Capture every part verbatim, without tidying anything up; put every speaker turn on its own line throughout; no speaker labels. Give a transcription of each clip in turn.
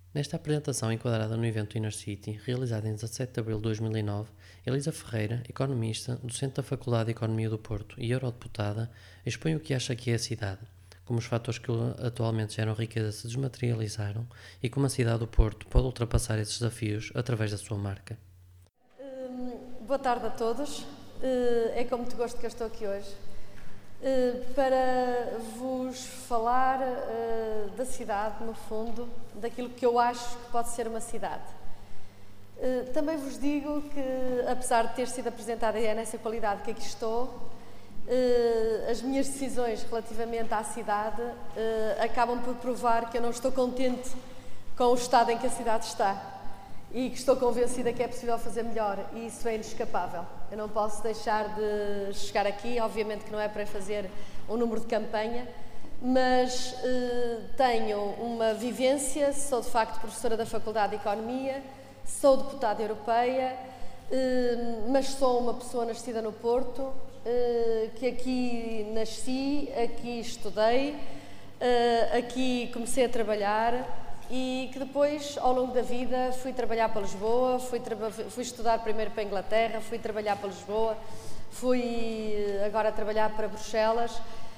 Nesta apresentação enquadrada no evento Inner City, realizado em dezassete de abril de dois mil e nove, Elisa Ferreira, economista, docente da Faculdade de Economia do Porto e eurodeputada, expõe o que acha que é a cidade, como os fatores que atualmente geram riqueza se desmaterializaram e como a cidade do Porto pode ultrapassar esses desafios através da sua marca.
Hum, boa tarde a todos. Uh, é com muito gosto que eu estou aqui hoje uh, para vos falar uh, da cidade, no fundo, daquilo que eu acho que pode ser uma cidade. Uh, também vos digo que, apesar de ter sido apresentada e é nessa qualidade que aqui estou, uh, as minhas decisões relativamente à cidade uh, acabam por provar que eu não estou contente com o estado em que a cidade está. E que estou convencida que é possível fazer melhor, e isso é inescapável. Eu não posso deixar de chegar aqui, obviamente que não é para fazer um número de campanha, mas eh, tenho uma vivência, sou de facto professora da Faculdade de Economia, sou deputada europeia, eh, mas sou uma pessoa nascida no Porto, eh, que aqui nasci, aqui estudei, eh, aqui comecei a trabalhar, e que depois, ao longo da vida, fui trabalhar para Lisboa, fui, fui estudar primeiro para a Inglaterra, fui trabalhar para Lisboa, fui agora trabalhar para Bruxelas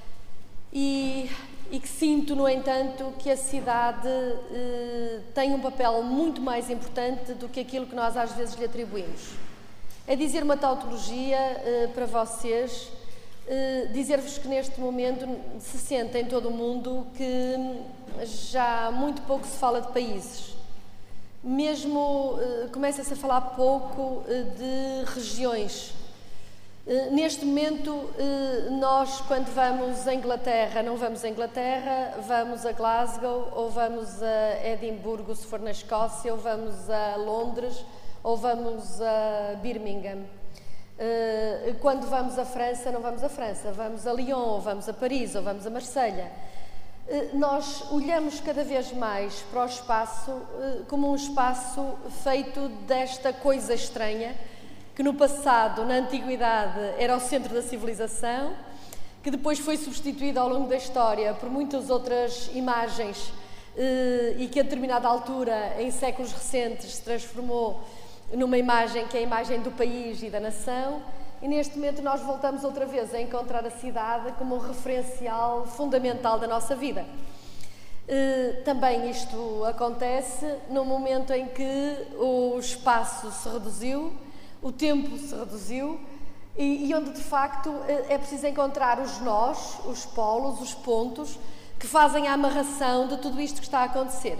e, e que sinto, no entanto, que a cidade eh, tem um papel muito mais importante do que aquilo que nós às vezes lhe atribuímos. É dizer uma tautologia eh, para vocês, eh, dizer-vos que neste momento se sente em todo o mundo que já muito pouco se fala de países. Mesmo eh, começa-se a falar pouco eh, de regiões. Eh, neste momento, eh, nós, quando vamos à Inglaterra, não vamos à Inglaterra, vamos a Glasgow, ou vamos a Edimburgo, se for na Escócia, ou vamos a Londres, ou vamos a Birmingham. Eh, quando vamos à França, não vamos à França, vamos a Lyon, ou vamos a Paris, ou vamos a Marselha. Nós olhamos cada vez mais para o espaço como um espaço feito desta coisa estranha, que no passado, na antiguidade, era o centro da civilização, que depois foi substituído ao longo da história por muitas outras imagens e que a determinada altura, em séculos recentes, se transformou numa imagem que é a imagem do país e da nação. E neste momento nós voltamos outra vez a encontrar a cidade como um referencial fundamental da nossa vida. Também isto acontece no momento em que o espaço se reduziu, o tempo se reduziu e, e onde de facto é preciso encontrar os nós, os polos, os pontos que fazem a amarração de tudo isto que está a acontecer.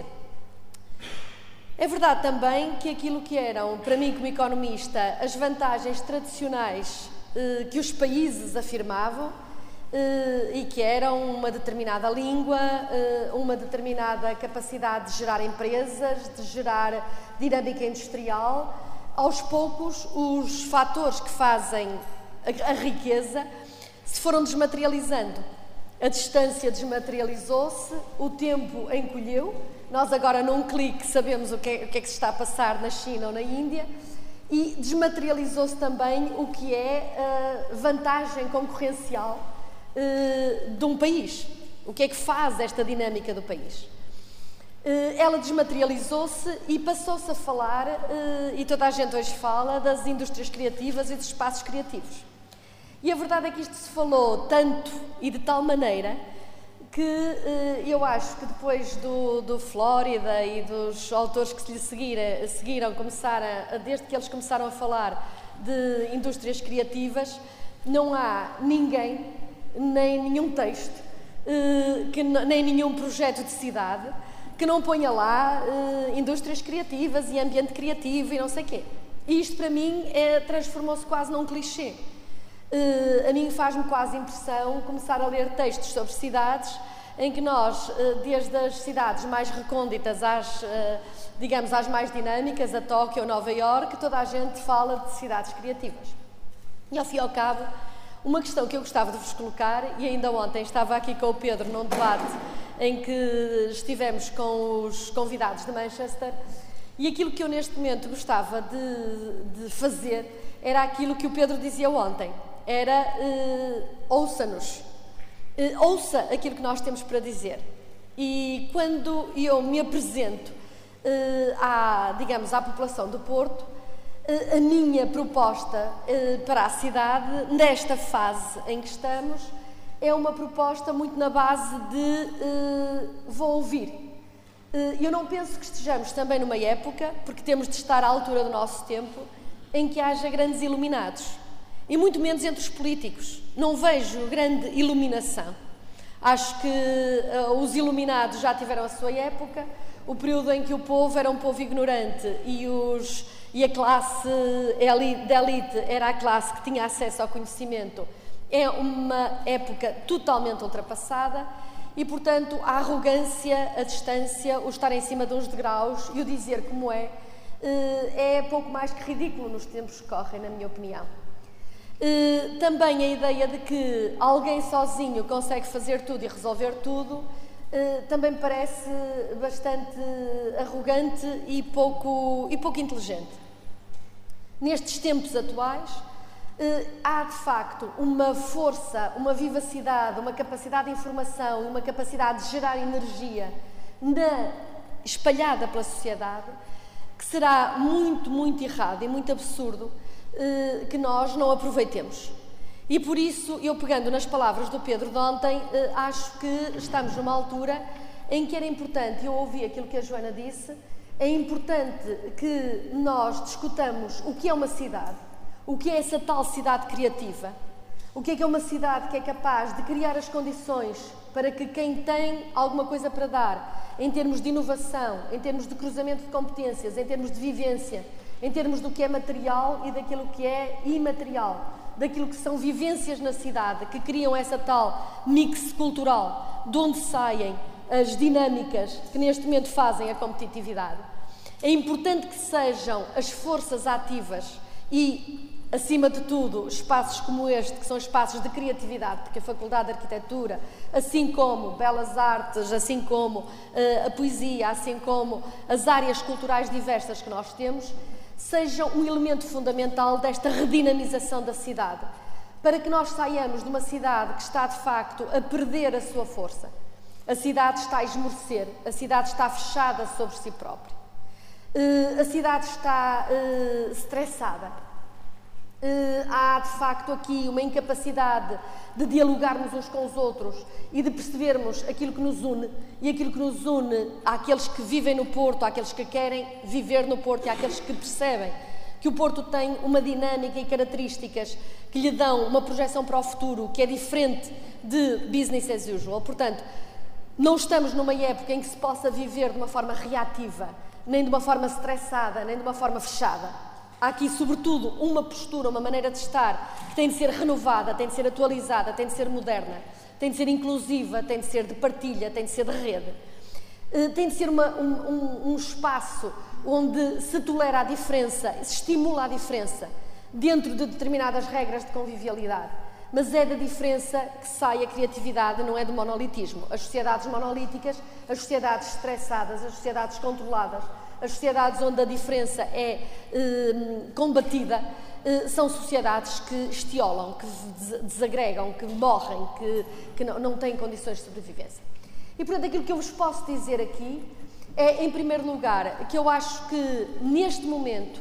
É verdade também que aquilo que eram, para mim como economista, as vantagens tradicionais eh, que os países afirmavam eh, e que eram uma determinada língua, eh, uma determinada capacidade de gerar empresas, de gerar dinâmica industrial, aos poucos os fatores que fazem a, a riqueza se foram desmaterializando. A distância desmaterializou-se, o tempo encolheu. Nós agora, num clique, sabemos o que, é, o que é que se está a passar na China ou na Índia e desmaterializou-se também o que é a vantagem concorrencial uh, de um país. O que é que faz esta dinâmica do país? Uh, ela desmaterializou-se e passou-se a falar, uh, e toda a gente hoje fala, das indústrias criativas e dos espaços criativos. E a verdade é que isto se falou tanto e de tal maneira que eh, eu acho que depois do, do Flórida e dos autores que se lhe seguira, seguiram, começaram, desde que eles começaram a falar de indústrias criativas, não há ninguém, nem nenhum texto, eh, que, nem nenhum projeto de cidade que não ponha lá eh, indústrias criativas e ambiente criativo e não sei o quê. E isto para mim é, transformou-se quase num clichê. Uh, a mim faz-me quase impressão começar a ler textos sobre cidades em que nós, uh, desde as cidades mais recônditas às, uh, digamos, às mais dinâmicas, a Tóquio ou Nova Iorque, toda a gente fala de cidades criativas. E ao fim e ao cabo, uma questão que eu gostava de vos colocar, e ainda ontem estava aqui com o Pedro num debate em que estivemos com os convidados de Manchester, e aquilo que eu neste momento gostava de, de fazer era aquilo que o Pedro dizia ontem. Era uh, ouça-nos, uh, ouça aquilo que nós temos para dizer. E quando eu me apresento à, digamos, à população do Porto, a minha proposta para a cidade, nesta fase em que estamos, é uma proposta muito na base de vou ouvir. Eu não penso que estejamos também numa época, porque temos de estar à altura do nosso tempo, em que haja grandes iluminados. E muito menos entre os políticos. Não vejo grande iluminação. Acho que uh, os iluminados já tiveram a sua época, o período em que o povo era um povo ignorante e, os, e a classe de elite era a classe que tinha acesso ao conhecimento, é uma época totalmente ultrapassada e, portanto, a arrogância, a distância, o estar em cima de uns degraus e o dizer como é, uh, é pouco mais que ridículo nos tempos que correm, na minha opinião. Uh, também a ideia de que alguém sozinho consegue fazer tudo e resolver tudo uh, também me parece bastante arrogante e pouco, e pouco inteligente. Nestes tempos atuais uh, há de facto uma força, uma vivacidade, uma capacidade de informação e uma capacidade de gerar energia na, espalhada pela sociedade que será muito, muito errado e muito absurdo que nós não aproveitemos. E por isso, eu pegando nas palavras do Pedro de ontem, acho que estamos numa altura em que era importante, eu ouvi aquilo que a Joana disse, é importante que nós discutamos o que é uma cidade, o que é essa tal cidade criativa, o que é que é uma cidade que é capaz de criar as condições para que quem tem alguma coisa para dar, em termos de inovação, em termos de cruzamento de competências, em termos de vivência, em termos do que é material e daquilo que é imaterial, daquilo que são vivências na cidade, que criam essa tal mix cultural, de onde saem as dinâmicas que neste momento fazem a competitividade. É importante que sejam as forças ativas e, acima de tudo, espaços como este, que são espaços de criatividade, porque a Faculdade de Arquitetura, assim como Belas Artes, assim como uh, a poesia, assim como as áreas culturais diversas que nós temos, sejam um elemento fundamental desta redinamização da cidade, para que nós saiamos de uma cidade que está, de facto, a perder a sua força. A cidade está a esmorecer, a cidade está fechada sobre si própria. Uh, a cidade está uh, estressada. Uh, há, de facto, aqui uma incapacidade de dialogarmos uns com os outros e de percebermos aquilo que nos une, e aquilo que nos une àqueles que vivem no Porto, àqueles que querem viver no Porto e àqueles que percebem que o Porto tem uma dinâmica e características que lhe dão uma projeção para o futuro que é diferente de business as usual. Portanto, não estamos numa época em que se possa viver de uma forma reativa, nem de uma forma estressada, nem de uma forma fechada. Há aqui, sobretudo, uma postura, uma maneira de estar que tem de ser renovada, tem de ser atualizada, tem de ser moderna, tem de ser inclusiva, tem de ser de partilha, tem de ser de rede. Tem de ser uma, um, um, um espaço onde se tolera a diferença, se estimula a diferença dentro de determinadas regras de convivialidade. Mas é da diferença que sai a criatividade, não é do monolitismo. As sociedades monolíticas, as sociedades estressadas, as sociedades controladas, as sociedades onde a diferença é eh, combatida, eh, são sociedades que estiolam, que desagregam, que morrem, que, que não, não têm condições de sobrevivência. E, portanto, aquilo que eu vos posso dizer aqui é, em primeiro lugar, que eu acho que, neste momento,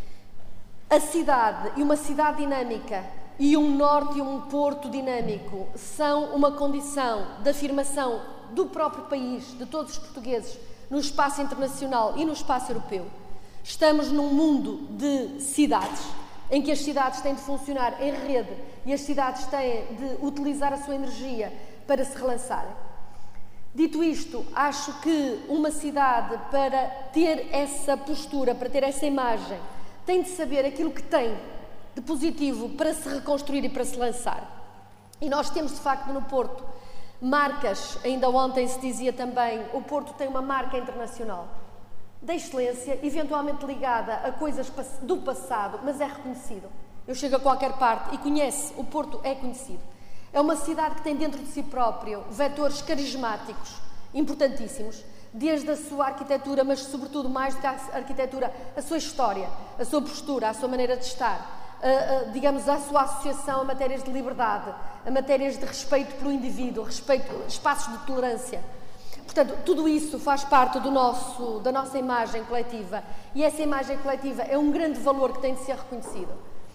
a cidade e uma cidade dinâmica e um norte e um porto dinâmico são uma condição de afirmação do próprio país, de todos os portugueses, no espaço internacional e no espaço europeu. Estamos num mundo de cidades, em que as cidades têm de funcionar em rede e as cidades têm de utilizar a sua energia para se relançarem. Dito isto, acho que uma cidade, para ter essa postura, para ter essa imagem, tem de saber aquilo que tem de positivo para se reconstruir e para se lançar. E nós temos, de facto, no Porto, marcas, ainda ontem se dizia também, o Porto tem uma marca internacional da excelência, eventualmente ligada a coisas do passado, mas é reconhecido. Eu chego a qualquer parte e conhece, o Porto é conhecido. É uma cidade que tem dentro de si próprio vetores carismáticos, importantíssimos, desde a sua arquitetura, mas sobretudo mais do que a arquitetura, a sua história, a sua postura, a sua maneira de estar, a, a, digamos, a sua associação a matérias de liberdade, a matérias de respeito pelo indivíduo, respeito, espaços de tolerância. Portanto, tudo isso faz parte do nosso, da nossa imagem coletiva e essa imagem coletiva é um grande valor que tem de ser reconhecido.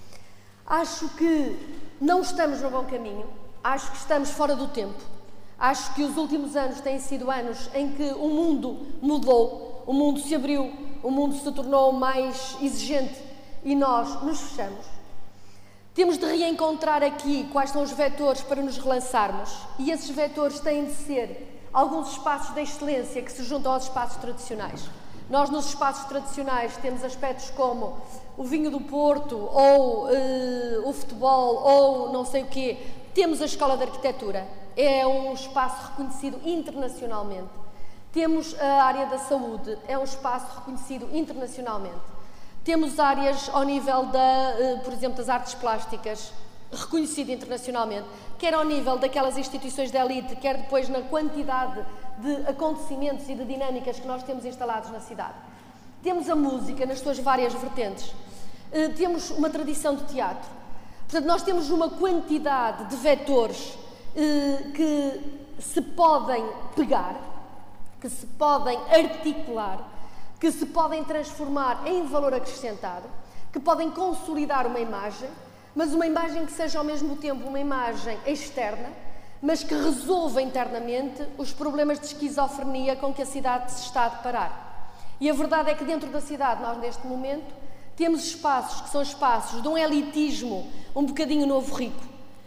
Acho que não estamos no bom caminho, acho que estamos fora do tempo. Acho que os últimos anos têm sido anos em que o mundo mudou, o mundo se abriu, o mundo se tornou mais exigente e nós nos fechamos. Temos de reencontrar aqui quais são os vetores para nos relançarmos e esses vetores têm de ser alguns espaços de excelência que se juntam aos espaços tradicionais. Nós, nos espaços tradicionais, temos aspectos como o vinho do Porto, ou uh, o futebol, ou não sei o quê. Temos a Escola de Arquitetura, é um espaço reconhecido internacionalmente. Temos a área da saúde, é um espaço reconhecido internacionalmente. Temos áreas ao nível, da, uh, por exemplo, das artes plásticas, reconhecido internacionalmente, quer ao nível daquelas instituições de elite, quer depois na quantidade de acontecimentos e de dinâmicas que nós temos instalados na cidade. Temos a música nas suas várias vertentes, uh, temos uma tradição de teatro. Portanto, nós temos uma quantidade de vetores uh, que se podem pegar, que se podem articular, que se podem transformar em valor acrescentado, que podem consolidar uma imagem, mas uma imagem que seja ao mesmo tempo uma imagem externa, mas que resolva internamente os problemas de esquizofrenia com que a cidade se está a deparar. E a verdade é que dentro da cidade, nós neste momento, temos espaços que são espaços de um elitismo um bocadinho novo rico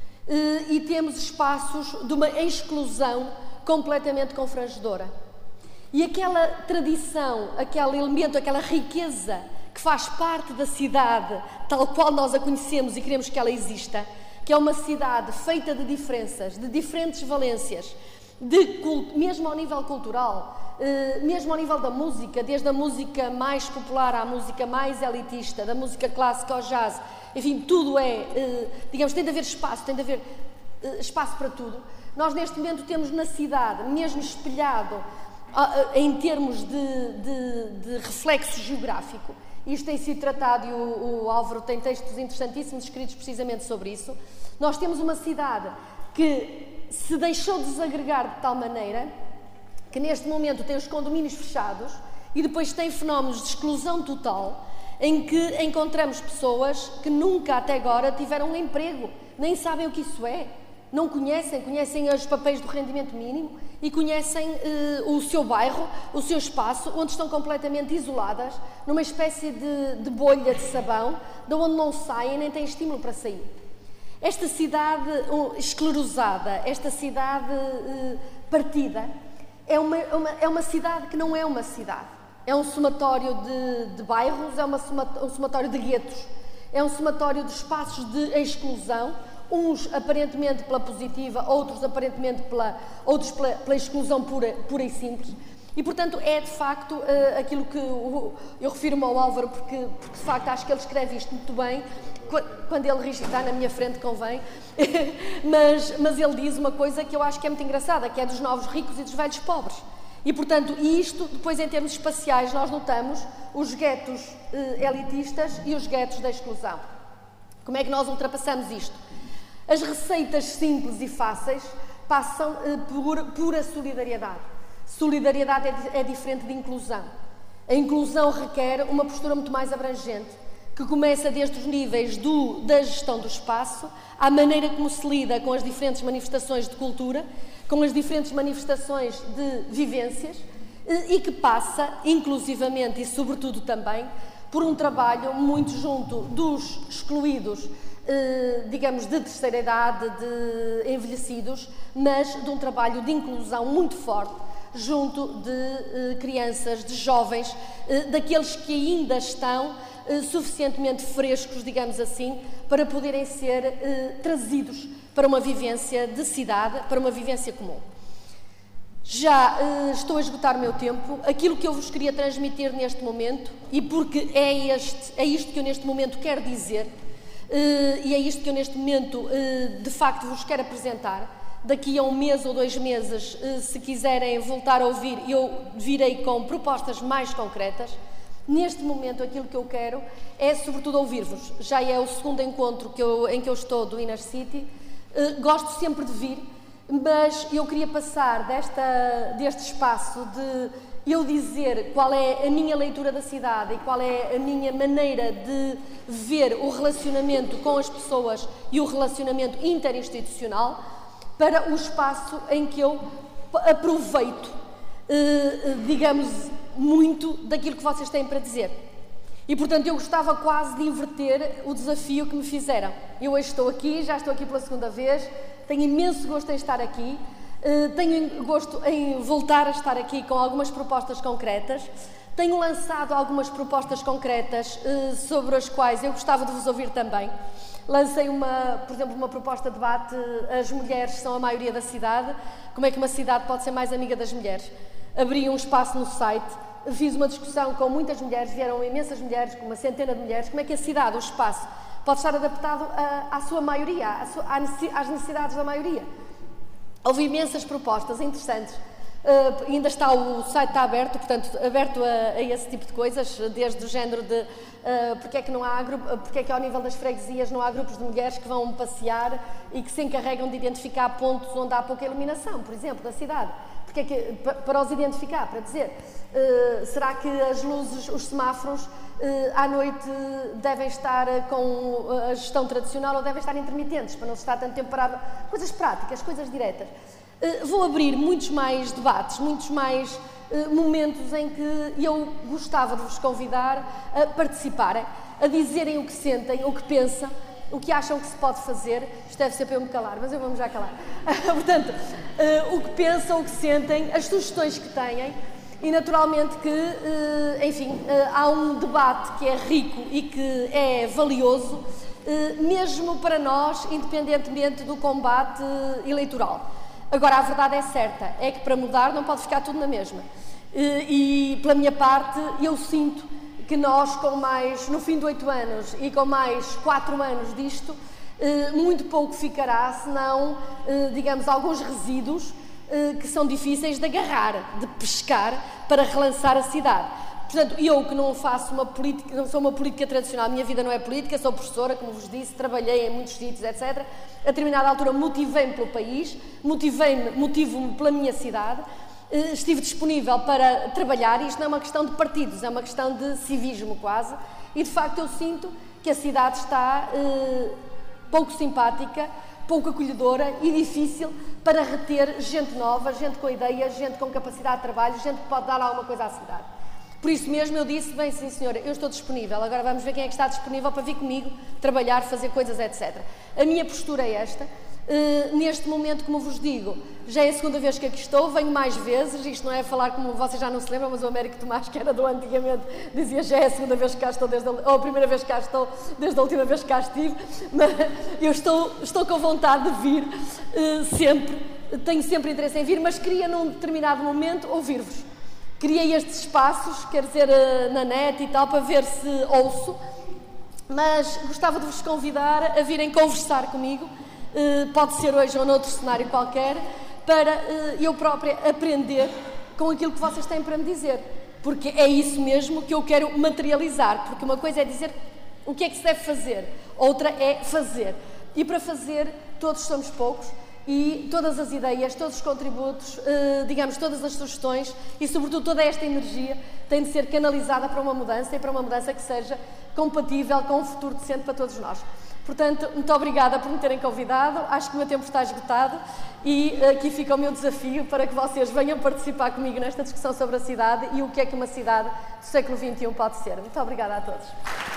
e temos espaços de uma exclusão completamente confrangedora. E aquela tradição, aquele elemento, aquela riqueza que faz parte da cidade, tal qual nós a conhecemos e queremos que ela exista, que é uma cidade feita de diferenças, de diferentes valências, de, mesmo ao nível cultural, mesmo ao nível da música, desde a música mais popular à música mais elitista, da música clássica ao jazz, enfim, tudo é, digamos, tem de haver espaço, tem de haver espaço para tudo. Nós neste momento temos na cidade, mesmo espelhado em termos de, de, de reflexo geográfico, isto tem sido tratado e o, o Álvaro tem textos interessantíssimos escritos precisamente sobre isso. Nós temos uma cidade que se deixou desagregar de tal maneira que neste momento tem os condomínios fechados e depois tem fenómenos de exclusão total em que encontramos pessoas que nunca até agora tiveram um emprego, nem sabem o que isso é, não conhecem, conhecem os papéis do rendimento mínimo e conhecem uh, o seu bairro, o seu espaço, onde estão completamente isoladas, numa espécie de, de bolha de sabão, de onde não saem nem têm estímulo para sair. Esta cidade uh, esclerosada, esta cidade uh, partida, é uma, uma, é uma cidade que não é uma cidade. É um somatório de, de bairros, é uma, um somatório de guetos, é um somatório de espaços de exclusão, uns aparentemente pela positiva, outros aparentemente pela, outros pela, pela exclusão pura, pura e simples. E, portanto, é de facto uh, aquilo que uh, eu refiro-me ao Álvaro, porque, porque de facto acho que ele escreve isto muito bem, quando ele está na minha frente convém, mas, mas ele diz uma coisa que eu acho que é muito engraçada, que é dos novos ricos e dos velhos pobres. E, portanto, e isto, depois em termos espaciais, nós notamos os guetos uh, elitistas e os guetos da exclusão. Como é que nós ultrapassamos isto? As receitas simples e fáceis passam uh, por pura solidariedade. Solidariedade é, é diferente de inclusão. A inclusão requer uma postura muito mais abrangente, que começa desde os níveis do, da gestão do espaço, à maneira como se lida com as diferentes manifestações de cultura, com as diferentes manifestações de vivências, e que passa, inclusivamente e sobretudo também, por um trabalho muito junto dos excluídos, digamos, de terceira idade, de envelhecidos, mas de um trabalho de inclusão muito forte junto de crianças, de jovens, daqueles que ainda estão suficientemente frescos, digamos assim, para poderem ser trazidos para uma vivência de cidade, para uma vivência comum. Já uh, estou a esgotar o meu tempo. Aquilo que eu vos queria transmitir neste momento, e porque é, este, é isto que eu neste momento quero dizer, uh, e é isto que eu neste momento uh, de facto vos quero apresentar, daqui a um mês ou dois meses, uh, se quiserem voltar a ouvir, eu virei com propostas mais concretas. Neste momento aquilo que eu quero é sobretudo ouvir-vos. Já é o segundo encontro que eu, em que eu estou do Inner City. Uh, gosto sempre de vir. mas eu queria passar desta, deste espaço de eu dizer qual é a minha leitura da cidade e qual é a minha maneira de ver o relacionamento com as pessoas e o relacionamento interinstitucional, para o espaço em que eu aproveito, eh, digamos, muito daquilo que vocês têm para dizer. E, portanto, eu gostava quase de inverter o desafio que me fizeram. Eu hoje estou aqui, já estou aqui pela segunda vez, tenho imenso gosto em estar aqui, eh, tenho gosto em voltar a estar aqui com algumas propostas concretas, tenho lançado algumas propostas concretas eh, sobre as quais eu gostava de vos ouvir também. Lancei, uma, por exemplo, uma proposta de debate, as mulheres são a maioria da cidade, como é que uma cidade pode ser mais amiga das mulheres? Abri um espaço no site, fiz uma discussão com muitas mulheres, vieram imensas mulheres, com uma centena de mulheres, como é que a cidade, o espaço, pode estar adaptado a, à sua maioria, à sua, às necessidades da maioria. Houve imensas propostas interessantes. Uh, ainda está, o site está aberto, portanto, aberto a, a esse tipo de coisas, desde o género de uh, porque é que não há grupo, porque é que ao nível das freguesias não há grupos de mulheres que vão passear e que se encarregam de identificar pontos onde há pouca iluminação, por exemplo, da cidade. Porque é que, para os identificar, para dizer, uh, será que as luzes, os semáforos, uh, à noite devem estar com a gestão tradicional ou devem estar intermitentes, para não se estar tanto tempo parado? Coisas práticas, coisas diretas. Uh, vou abrir muitos mais debates, muitos mais uh, momentos em que eu gostava de vos convidar a participarem, a dizerem o que sentem, o que pensam, o que acham que se pode fazer. Isto deve ser para eu me calar, mas eu vou-me já calar. Portanto, uh, o que pensam, o que sentem, as sugestões que têm e, naturalmente, que, uh, enfim, uh, há um debate que é rico e que é valioso, uh, mesmo para nós, independentemente do combate uh, eleitoral. Agora, a verdade é certa, é que para mudar não pode ficar tudo na mesma. E, pela minha parte, eu sinto que nós, com mais, no fim de oito anos e com mais quatro anos disto, muito pouco ficará, senão, digamos, alguns resíduos que são difíceis de agarrar, de pescar, para relançar a cidade. Portanto, eu que não faço uma política, não sou uma política tradicional, a minha vida não é política, sou professora, como vos disse, trabalhei em muitos sítios, etcétera. A determinada altura motivei-me pelo país, motivei-me, motivo-me pela minha cidade, estive disponível para trabalhar, e isto não é uma questão de partidos, é uma questão de civismo quase, e de facto eu sinto que a cidade está eh, pouco simpática, pouco acolhedora e difícil para reter gente nova, gente com ideias, gente com capacidade de trabalho, gente que pode dar alguma coisa à cidade. Por isso mesmo eu disse, bem sim senhora, eu estou disponível, agora vamos ver quem é que está disponível para vir comigo, trabalhar, fazer coisas, etcétera. A minha postura é esta, uh, neste momento, como vos digo, já é a segunda vez que aqui estou, venho mais vezes, isto não é falar como vocês já não se lembram, mas o Américo Tomás, que era do antigamente, dizia já é a segunda vez que cá estou, desde a, ou a primeira vez que cá estou, desde a última vez que cá estive, mas eu estou, estou com vontade de vir uh, sempre, tenho sempre interesse em vir, mas queria num determinado momento ouvir-vos. Criei estes espaços, quer dizer, na net e tal, para ver se ouço, mas gostava de vos convidar a virem conversar comigo, pode ser hoje ou noutro cenário qualquer, para eu própria aprender com aquilo que vocês têm para me dizer, porque é isso mesmo que eu quero materializar, porque uma coisa é dizer o que é que se deve fazer, outra é fazer, e para fazer todos somos poucos, e todas as ideias, todos os contributos, eh, digamos, todas as sugestões e, sobretudo, toda esta energia tem de ser canalizada para uma mudança e para uma mudança que seja compatível com um futuro decente para todos nós. Portanto, muito obrigada por me terem convidado, acho que o meu tempo está esgotado e aqui fica o meu desafio para que vocês venham participar comigo nesta discussão sobre a cidade e o que é que uma cidade do século vinte e um pode ser. Muito obrigada a todos.